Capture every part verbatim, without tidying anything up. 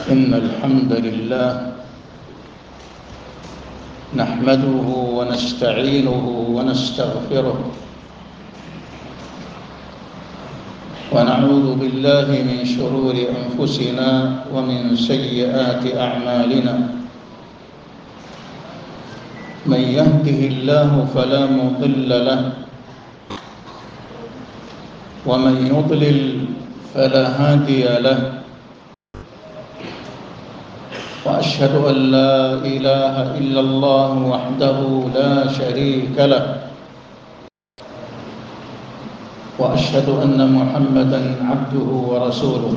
إن الحمد لله نحمده ونستعينه ونستغفره ونعوذ بالله من شرور أنفسنا ومن سيئات أعمالنا. من يهده الله فلا مضل له ومن يضلل فلا هادي له، وأشهد أن لا إله إلا الله وحده لا شريك له، وأشهد أن محمدًا عبده ورسوله.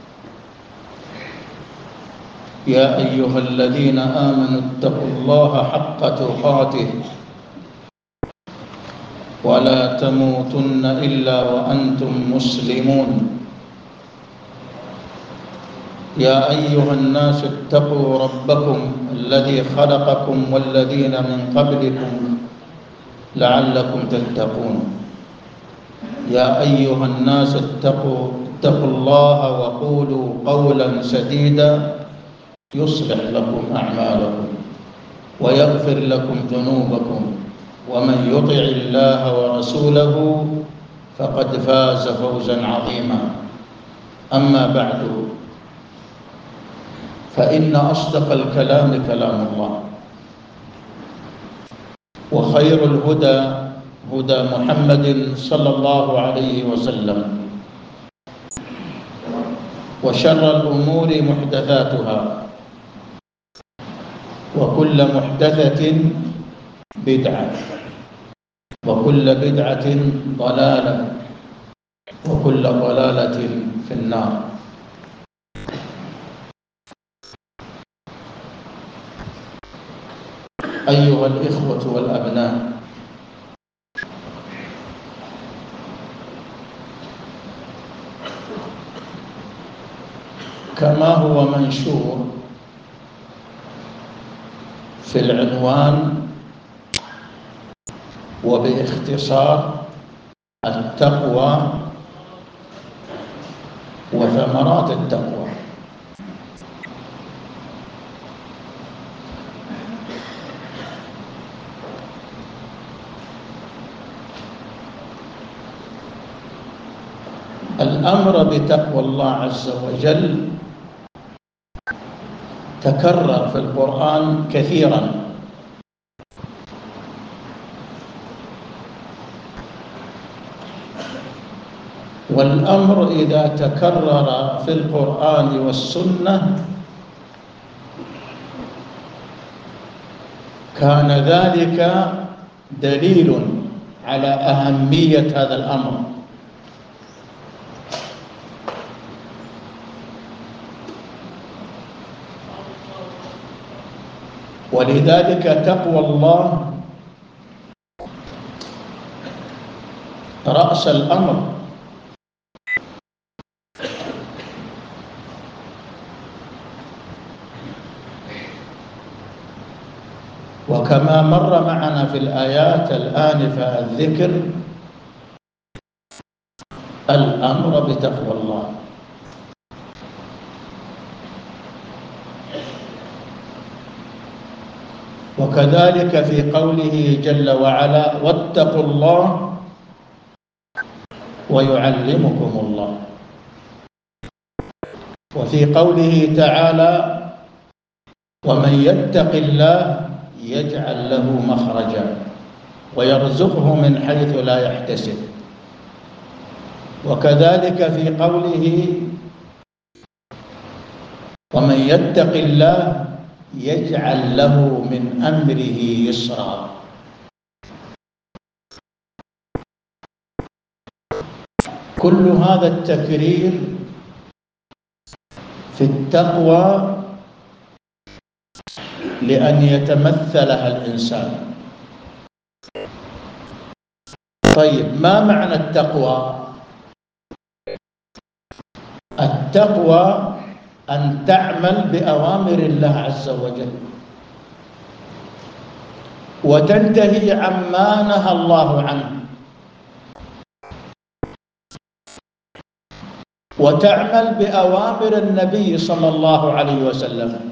يا أيها الذين آمنوا اتقوا الله حق تقاته ولا تموتن إلا وأنتم مسلمون. يا أيها الناس اتقوا ربكم الذي خلقكم والذين من قبلكم لعلكم تتقون. يا أيها الناس اتقوا اتقوا الله وقولوا قولا سديدا يصلح لكم أعمالكم ويغفر لكم ذنوبكم، ومن يطع الله ورسوله فقد فاز فوزا عظيما. أما بعد، فإن أصدق الكلام كلام الله، وخير الهدى هدى محمد صلى الله عليه وسلم، وشر الأمور محدثاتها، وكل محدثة بدعة، وكل بدعة ضلالة، وكل ضلالة في النار. أيها الإخوة والأبناء، كما هو منشور في العنوان وباختصار: التقوى وثمرات التقوى. الأمر بتقوى الله عز وجل تكرر في القرآن كثيرا، والأمر إذا تكرر في القرآن والسنة كان ذلك دليل على أهمية هذا الأمر. ولذلك تقوى الله رأس الأمر، وكما مر معنا في الآيات الآنفة الذكر الأمر بتقوى الله. وكذلك في قوله جل وعلا: واتقوا الله ويعلمكم الله. وفي قوله تعالى: ومن يتق الله يجعل له مخرجا ويرزقه من حيث لا يحتسب. وكذلك في قوله: ومن يتق الله يجعل له من أمره يسرا. كل هذا التكرير في التقوى لأن يتمثلها الإنسان. طيب، ما معنى التقوى؟ التقوى أن تعمل بأوامر الله عز وجل وتنتهي عما نهى الله عنه. وتعمل بأوامر النبي صلى الله عليه وسلم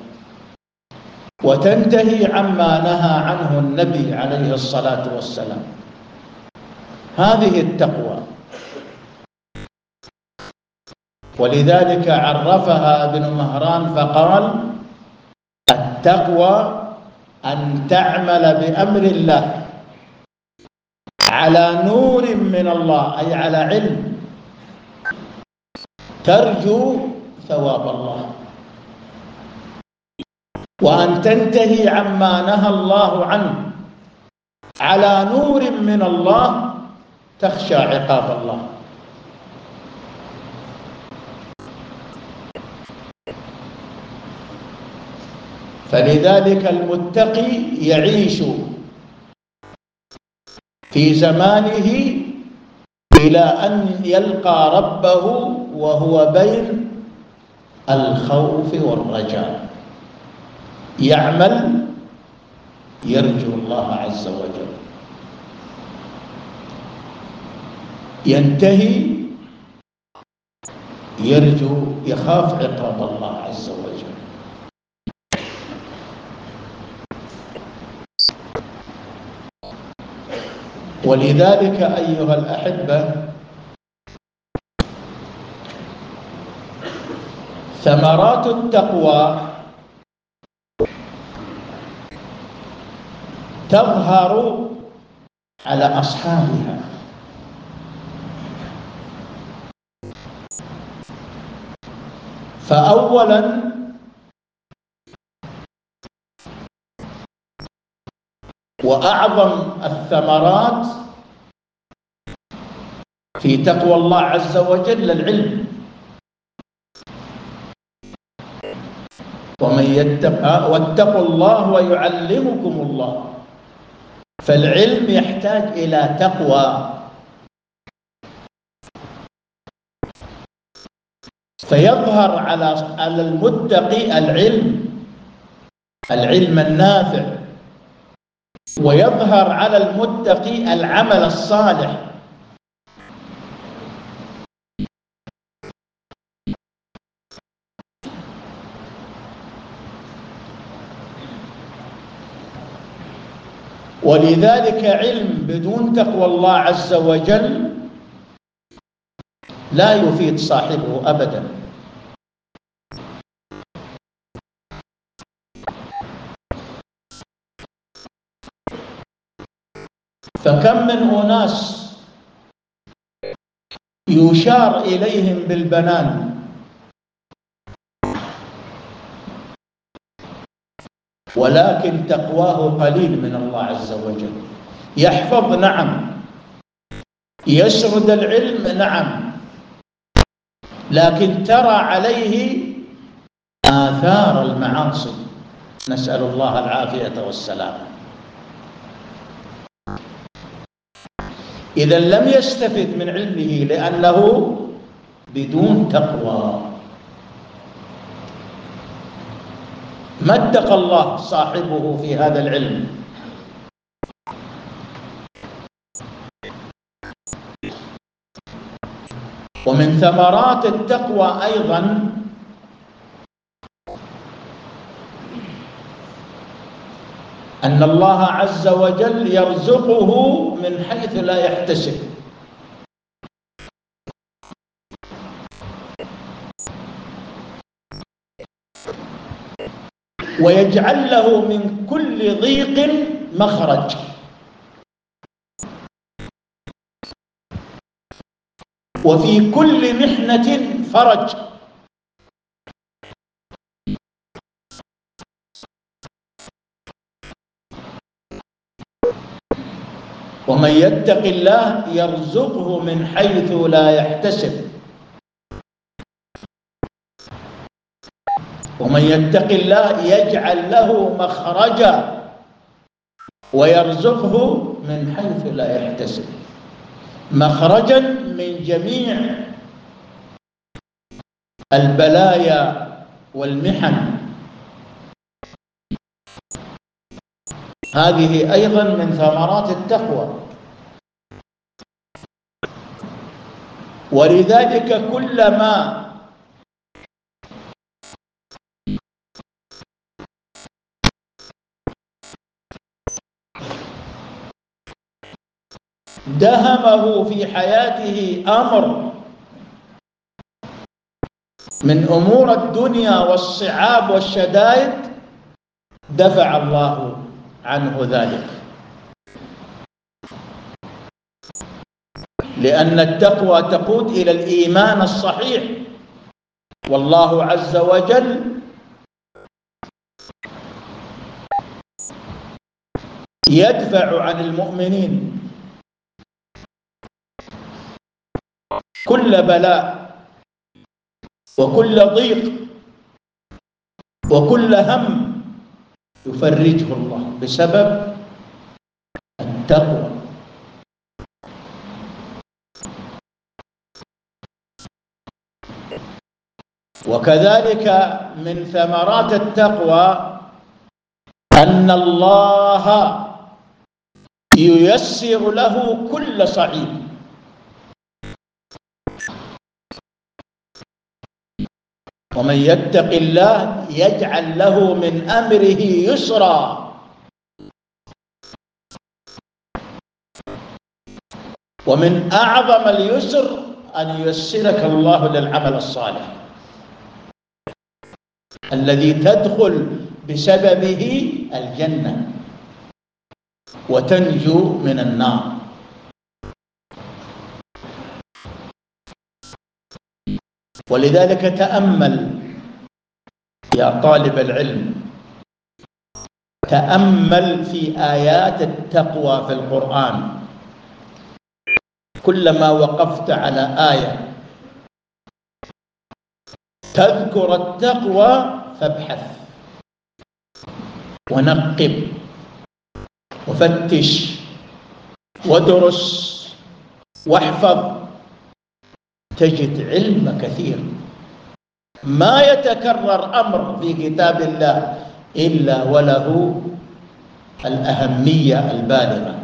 وتنتهي عما نهى عنه النبي عليه الصلاة والسلام. هذه التقوى. ولذلك عرفها ابن مهران فقال: التقوى أن تعمل بأمر الله على نور من الله، أي على علم، ترجو ثواب الله، وأن تنتهي عما نهى الله عنه على نور من الله، تخشى عقاب الله. فلذلك المتقي يعيش في زمانه إلى أن يلقى ربه وهو بين الخوف والرجاء، يعمل يرجو الله عز وجل، ينتهي يرجو يخاف عقاب الله عز وجل. ولذلك أيها الأحبة، ثمرات التقوى تظهر على أصحابها. فأولا وأعظم الثمرات في تقوى الله عز وجل العلم. ومن يتق واتقوا الله ويعلمكم الله. فالعلم يحتاج إلى تقوى، فيظهر على على المتقي العلم العلم النافع، ويظهر على المتقي العمل الصالح. ولذلك علم بدون تقوى الله عز وجل لا يفيد صاحبه أبدا. فكم من أناس يشار إليهم بالبنان ولكن تقواه قليل من الله عز وجل، يحفظ نعم، يسرد العلم نعم، لكن ترى عليه آثار المعاصي، نسأل الله العافية والسلام. إذا لم يستفد من علمه لأنه بدون تقوى. ما اتقى الله صاحبه في هذا العلم. ومن ثمرات التقوى أيضا أن الله عز وجل يرزقه من حيث لا يحتسب. ويجعل له من كل ضيق مخرج. وفي كل محنة فرج. ومن يتق الله يرزقه من حيث لا يحتسب. ومن يتق الله يجعل له مخرجا ويرزقه من حيث لا يحتسب، مخرجا من جميع البلايا والمحن. هذه أيضا من ثمرات التقوى. ولذلك كلما دهمه في حياته أمر من أمور الدنيا والصعاب والشدائد، دفع الله عنه ذلك، لأن التقوى تقود إلى الإيمان الصحيح. والله عز وجل يدفع عن المؤمنين كل بلاء وكل ضيق وكل هم، يفرجه الله بسبب التقوى. وكذلك من ثمرات التقوى أن الله ييسر له كل صعيب، ومن يتق الله يجعل له من أمره يسرا. ومن أعظم اليسر أن ييسرك الله للعمل الصالح الذي تدخل بسببه الجنة وتنجو من النار. ولذلك تأمل يا طالب العلم، تأمل في آيات التقوى في القرآن. كلما وقفت على آية تذكر التقوى فابحث ونقب وفتش ودرس واحفظ، تجد علم كثير. ما يتكرر أمر في كتاب الله إلا وله الأهمية البالغة.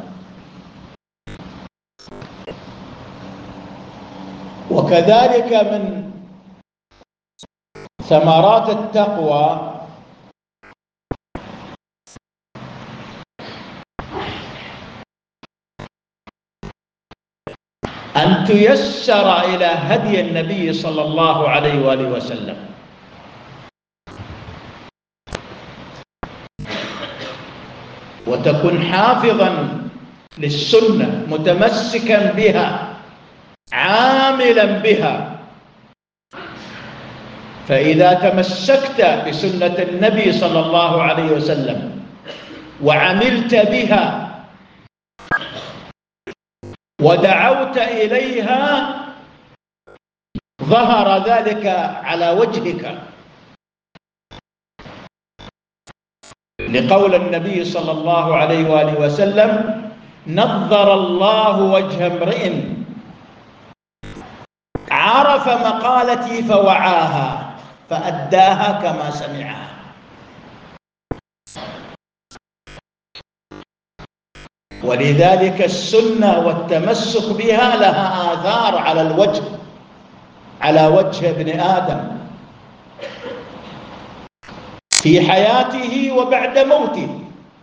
وكذلك من ثمرات التقوى أن تيسر إلى هدي النبي صلى الله عليه وآله وسلم، وتكون حافظا للسنة متمسكا بها عاملا بها. فإذا تمسكت بسنة النبي صلى الله عليه وسلم وعملت بها ودعوت إليها ظهر ذلك على وجهك، لقول النبي صلى الله عليه وآله وسلم: نظر الله وجه امرئ عرف مقالتي فوعاها فأداها كما سمعها. ولذلك السنة والتمسك بها لها آثار على الوجه، على وجه ابن آدم في حياته وبعد موته.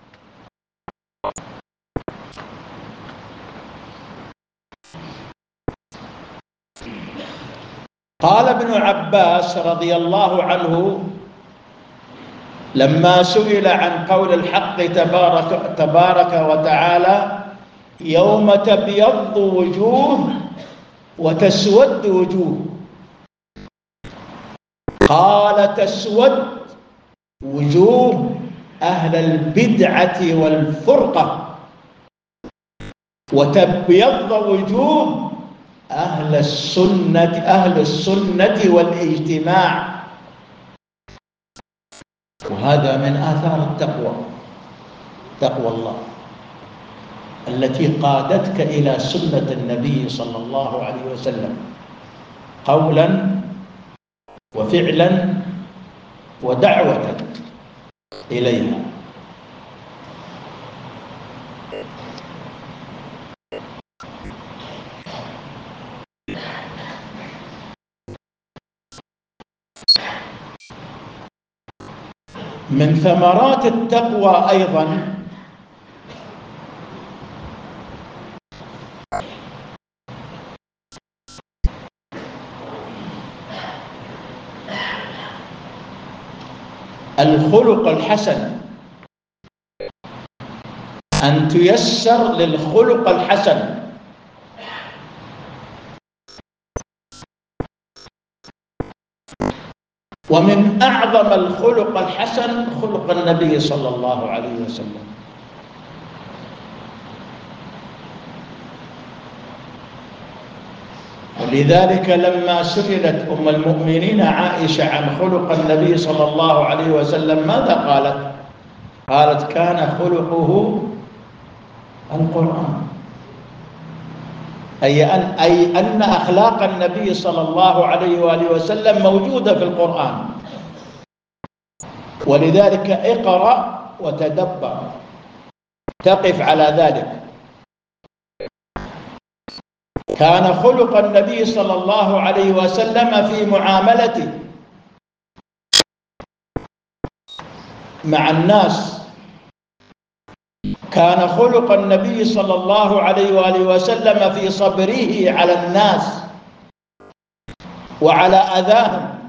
قال ابن عباس رضي الله عنه لما سئل عن قول الحق تبارك, تبارك وتعالى: يوم تبيض وجوه وتسود وجوه، قال: تسود وجوه أهل البدعة والفرقة، وتبيض وجوه أهل السنة أهل السنة والاجتماع. وهذا من آثار التقوى، تقوى الله التي قادتك إلى سنة النبي صلى الله عليه وسلم قولا وفعلا ودعوة إليها. من ثمرات التقوى أيضا الخلق الحسن، أن تيسر للخلق الحسن. ومن أعظم الخلق الحسن خلق النبي صلى الله عليه وسلم. ولذلك لما سئلت أم المؤمنين عائشة عن خلق النبي صلى الله عليه وسلم ماذا قالت؟ قالت كان خلقه القرآن، أي أن, أي أن أخلاق النبي صلى الله عليه وآله وسلم موجودة في القرآن. ولذلك اقرأ وتدبر تقف على ذلك. كان خلق النبي صلى الله عليه وسلم في معاملته مع الناس، كان خلق النبي صلى الله عليه وآله وسلم في صبره على الناس وعلى أذاهم.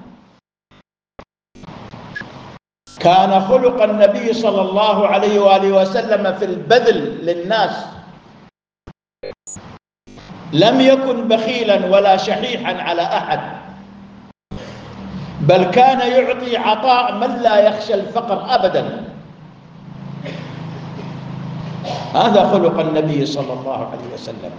كان خلق النبي صلى الله عليه وآله وسلم في البذل للناس، لم يكن بخيلا ولا شحيحا على أحد، بل كان يعطي عطاء من لا يخشى الفقر أبدا. هذا خلق النبي صلى الله عليه وسلم.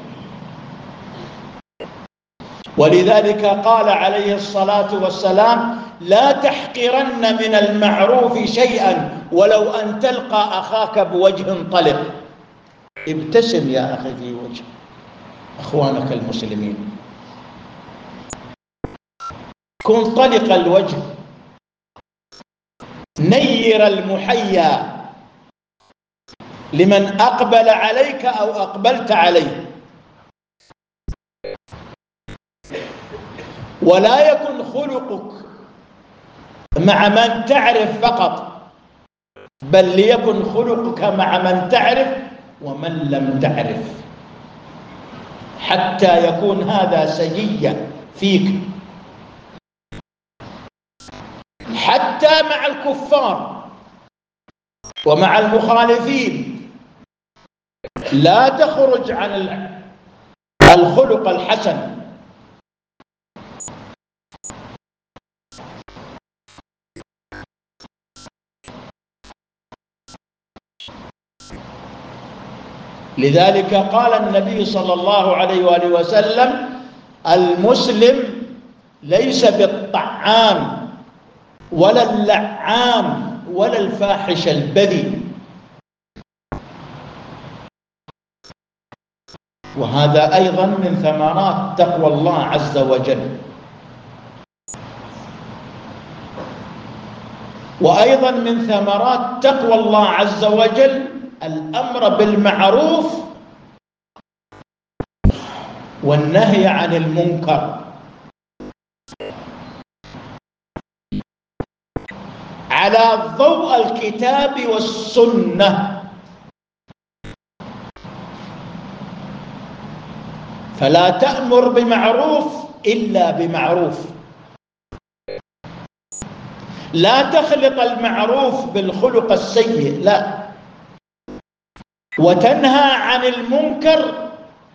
ولذلك قال عليه الصلاة والسلام لا تحقرن من المعروف شيئا ولو أن تلقى أخاك بوجه طلق. ابتسم يا أخي في وجه أخوانك المسلمين، كن طلق الوجه، نير المحيا لمن أقبل عليك أو أقبلت عليه. ولا يكن خلقك مع من تعرف فقط، بل ليكن خلقك مع من تعرف ومن لم تعرف، حتى يكون هذا سجية فيك. حتى مع الكفار ومع المخالفين لا تخرج عن الخلق الحسن. لذلك قال النبي صلى الله عليه وآله وسلم المسلم ليس بالطعام ولا اللعام ولا الفاحش البذيء. وهذا أيضا من ثمرات تقوى الله عز وجل. وأيضا من ثمرات تقوى الله عز وجل الأمر بالمعروف والنهي عن المنكر على ضوء الكتاب والسنة. فلا تأمر بمعروف إلا بمعروف، لا تخلط المعروف بالخلق السيء، لا، وتنهى عن المنكر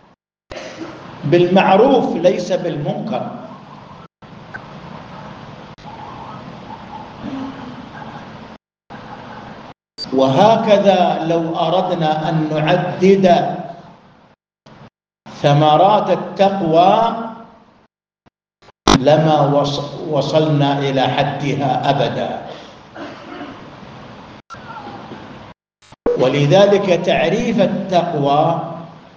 بالمعروف ليس بالمنكر. وهكذا لو أردنا أن نعدد ثمرات التقوى لما وصلنا إلى حدها أبدا. ولذلك تعريف التقوى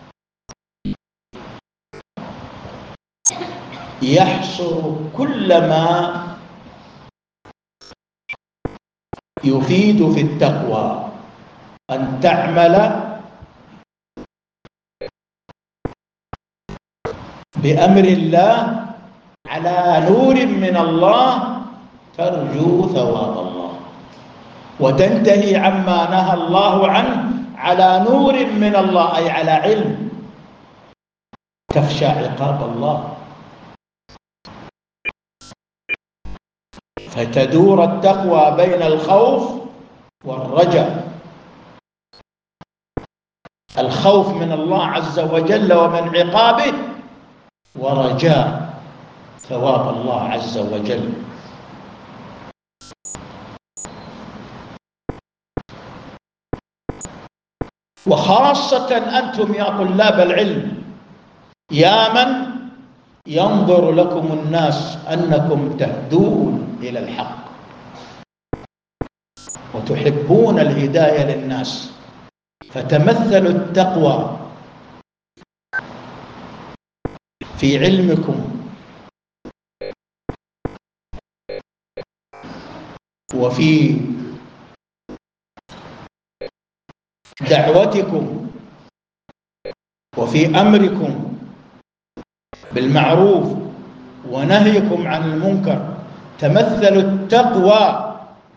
يحصر كل ما يفيد في التقوى، أن تعمل بأمر الله على نور من الله ترجو ثواب الله، وتنتهي عما نهى الله عنه على نور من الله، أي على علم، تخشى عقاب الله. فتدور التقوى بين الخوف والرجاء. الخوف من الله عز وجل ومن عقابه، ورجاء ثواب الله عز وجل. وخاصة أنتم يا طلاب العلم، يا من ينظر لكم الناس أنكم تهدون إلى الحق وتحبون الهداية للناس، فتمثلوا التقوى في علمكم وفي دعوتكم وفي أمركم بالمعروف ونهيكم عن المنكر. تمثلوا التقوى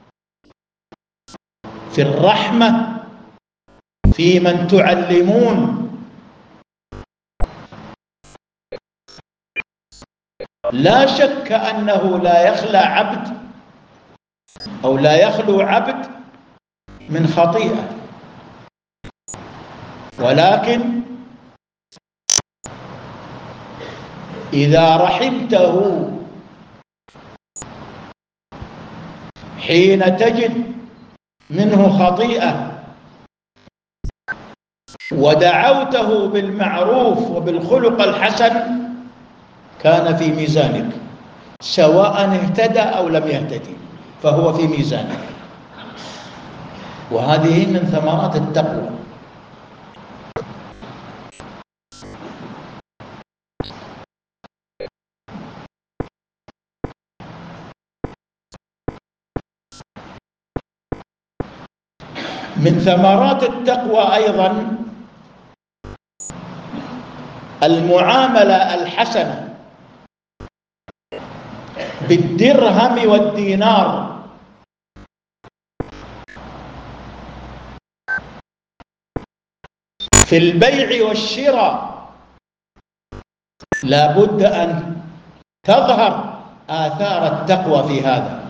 في الرحمة في من تعلمون. لا شك أنه لا يخلى عبد أو لا يخلو عبد من خطيئة، ولكن إذا رحمته حين تجد منه خطيئة ودعوته بالمعروف وبالخلق الحسن، كان في ميزانك، سواء اهتدى أو لم يهتدي فهو في ميزانك. وهذه من ثمرات التقوى. من ثمرات التقوى أيضا المعاملة الحسنة بالدرهم والدينار. في البيع والشراء لا بد أن تظهر آثار التقوى في هذا.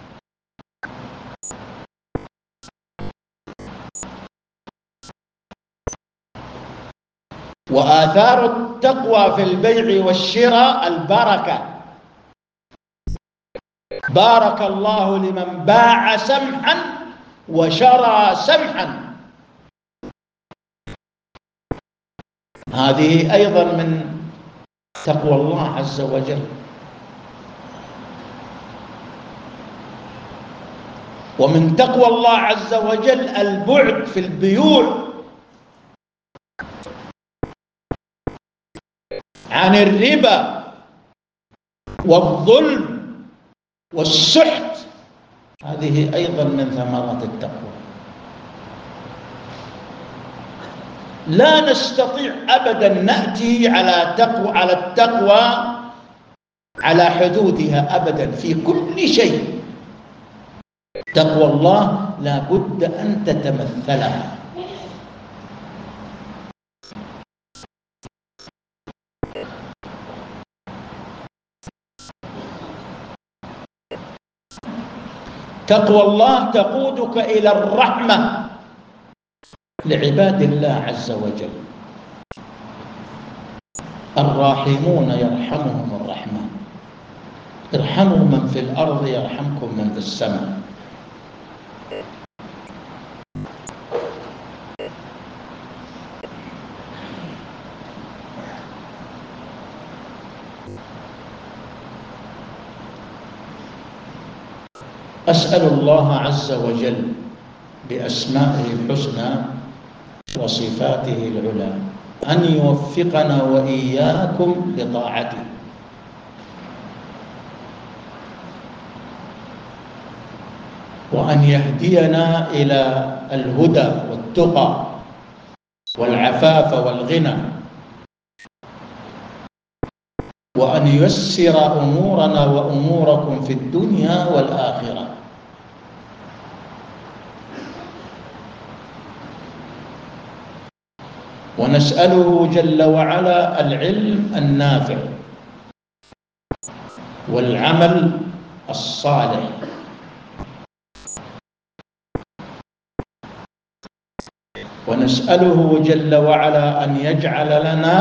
وآثار التقوى في البيع والشراء البركة. بارك الله لمن باع سمحا وشرى سمحا. هذه أيضا من تقوى الله عز وجل. ومن تقوى الله عز وجل البعد في البيوع عن الربا والظلم والسحت. هذه أيضا من ثمرات التقوى. لا نستطيع أبدا نأتي على تقوى على التقوى على حدودها أبدا في كل شيء. تقوى الله لا بد أن تتمثلها. تقوى الله تقودك إلى الرحمة لعباد الله عز وجل. الراحمون يرحمهم الرحمن، ارحموا من في الأرض يرحمكم من في السماء. أسأل الله عز وجل بأسمائه الحسنى وصفاته العلى أن يوفقنا وإياكم لطاعته، وأن يهدينا إلى الهدى والتقى والعفاف والغنى، وأن ييسر أمورنا وأموركم في الدنيا والآخرة. ونسأله جل وعلا العلم النافع والعمل الصالح. ونسأله جل وعلا أن يجعل لنا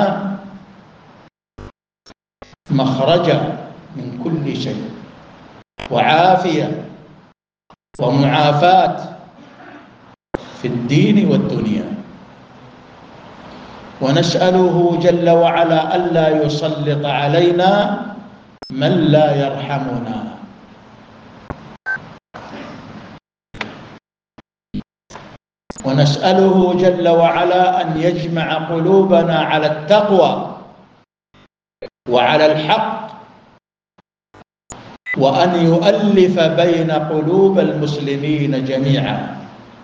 مخرجا من كل شيء، وعافية ومعافاة في الدين والدنيا. ونسأله جل وعلا ألا يسلط علينا من لا يرحمنا. ونسأله جل وعلا أن يجمع قلوبنا على التقوى وعلى الحق، وأن يؤلف بين قلوب المسلمين جميعا.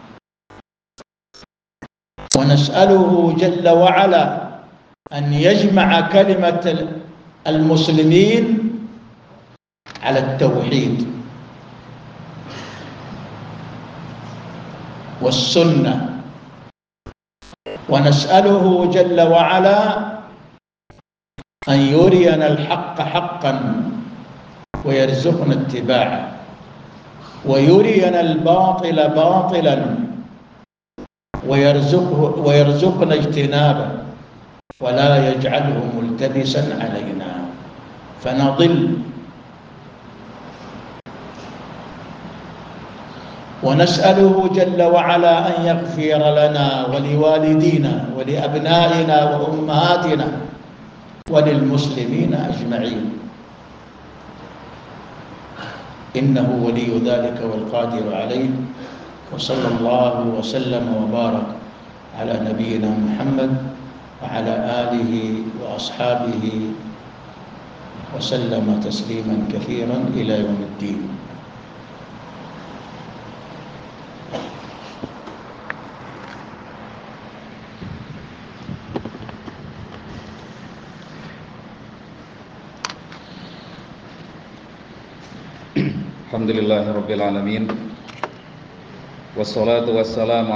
ونسأله جل وعلا أن يجمع كلمة المسلمين على التوحيد والسنة. ونسأله جل وعلا أن يرينا الحق حقا ويرزقنا اتباعه، ويرينا الباطل باطلا ويرزقه ويرزقنا اجتنابه، ولا يجعله ملتبسا علينا فنضل. ونسأله جل وعلا أن يغفر لنا ولوالدينا ولأبنائنا وأمهاتنا وللمسلمين أجمعين، إنه ولي ذلك والقادر عليه. وصلى الله وسلم وبارك على نبينا محمد وعلى آله وأصحابه وسلم تسليما كثيرا إلى يوم الدين. Alhamdulillahi Rabbil Alamin. Wassalatu wassalamu